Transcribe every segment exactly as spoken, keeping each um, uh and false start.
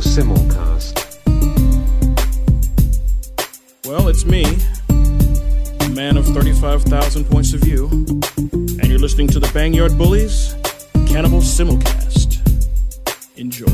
Simulcast. Well, it's me, a man of thirty-five thousand points of view, and you're listening to the Bangyard Bullies Cannibal Simulcast. Enjoy.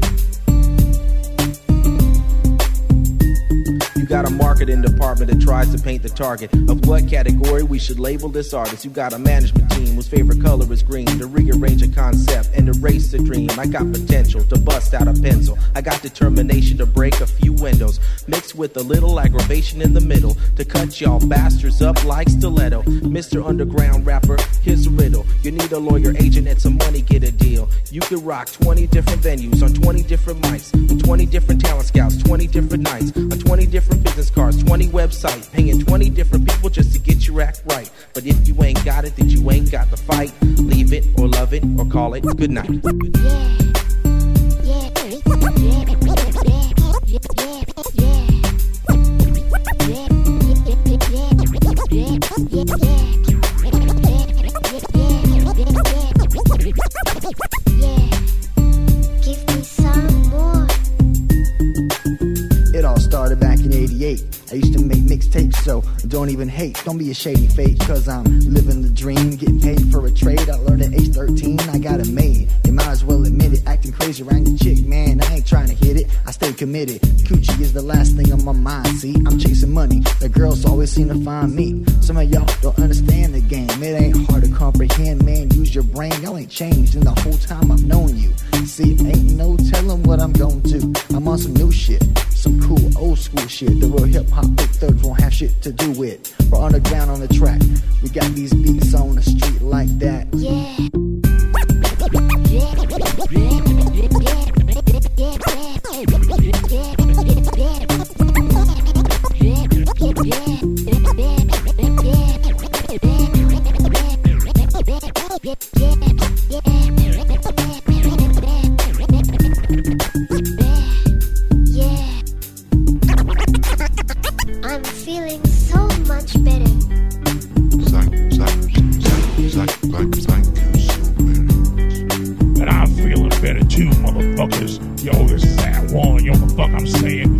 You got a marketing department that tries to paint the target of what category we should label this artist. You got a management team whose favorite color is green to rearrange a concept and erase the dream. I got potential to bust out a pencil. I got determination to break a few windows, mixed with a little aggravation in the middle to cut y'all bastards up like stiletto. Mister Underground Rapper, here's a riddle. You need a lawyer, agent, and some money, get a deal. You could rock twenty different venues on twenty different mics, on twenty different talent scouts, twenty different nights, on twenty different business cards, twenty websites, paying twenty different people just to get your act right. But if you ain't got it, then you ain't got the fight. Leave it or love it or call it good night. Yeah. Yeah. Give me some more. It all started back in eighty-eight. I used to make mixtapes, so don't even hate. Don't be a shady fate, cause I'm living the dream. Getting paid for a trade, I learned at age thirteen. I got it made, you might as well admit it. Acting crazy around your chick, man, I ain't trying to hit it. I stay committed, coochie is the last thing on my mind. See, I'm chasing money, the girls always seem to find me. Some of y'all don't understand the game, it ain't hard to comprehend, man. Use your brain, y'all ain't changed in the whole time I've known you. See, ain't no telling what I'm gonna do. I'm on some new shit, some cool old school shit. The real hip hop big thugs won't have shit to do with. We're underground on the track, we got these beats on the street like that. Yeah. I'm feeling so much better. And I'm feeling better too, motherfuckers. Yo, this is that one. Yo, the fuck I'm saying.